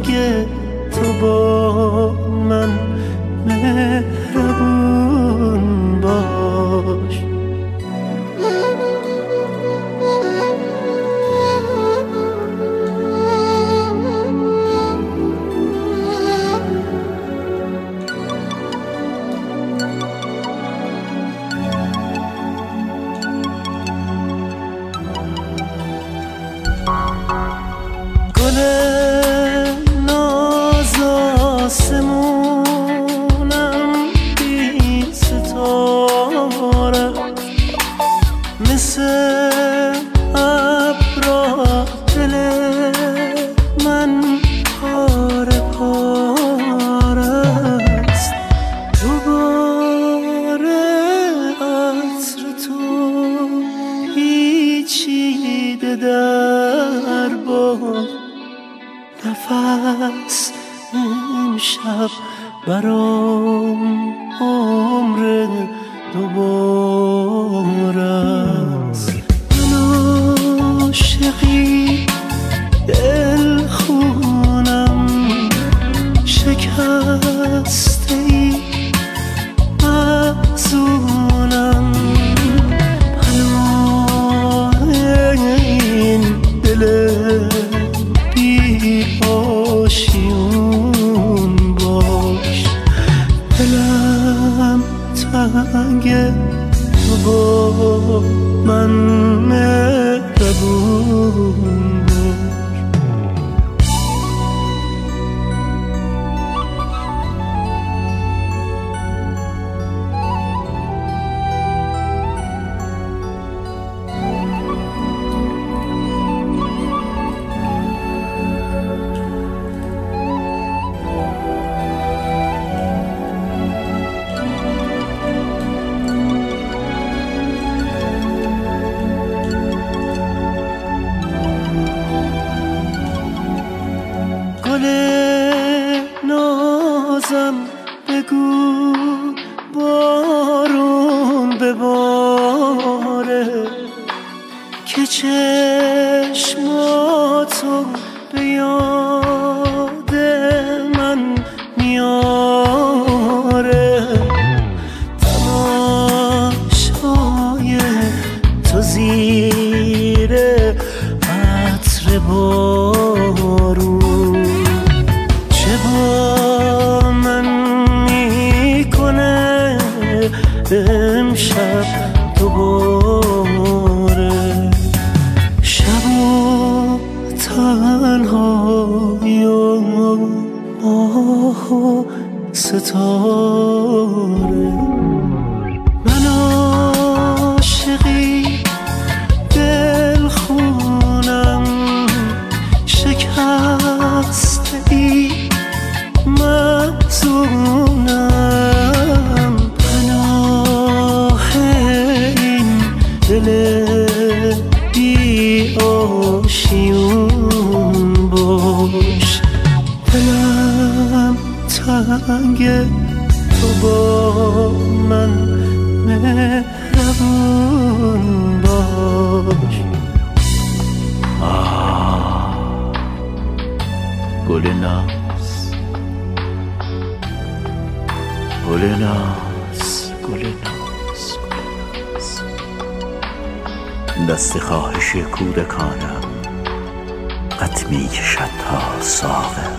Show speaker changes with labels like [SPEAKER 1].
[SPEAKER 1] تو با من مهربون باش. گل ناز آسمونم بی ستاره، مثل ابرا دل من پاره پاره است. دوباره عطر تو پیچیده در باد، نفس امشب برام عمر دوباره است. من عاشقی دل خونم شکسته ای محزونم، پناه این دل آشیون باش. دلم تنگه تو با من مهربون باش. گل نازم بگو بارون بباره، که چشماتو به یاد من میاره. تماشای تو زیر عطر بارون چه با من میکنه امشب دوباره. شب و تنهایی و ماه و ستاره، من عاشقی دل خونم شکسته ای محزونم، پناه این دل بی آشیون باش. دلم تنگه تو با من مهربون باش.
[SPEAKER 2] گل ناز، گل ناز، گل ناز، دست خواهش کودکانم قد می کشد تا ساغر.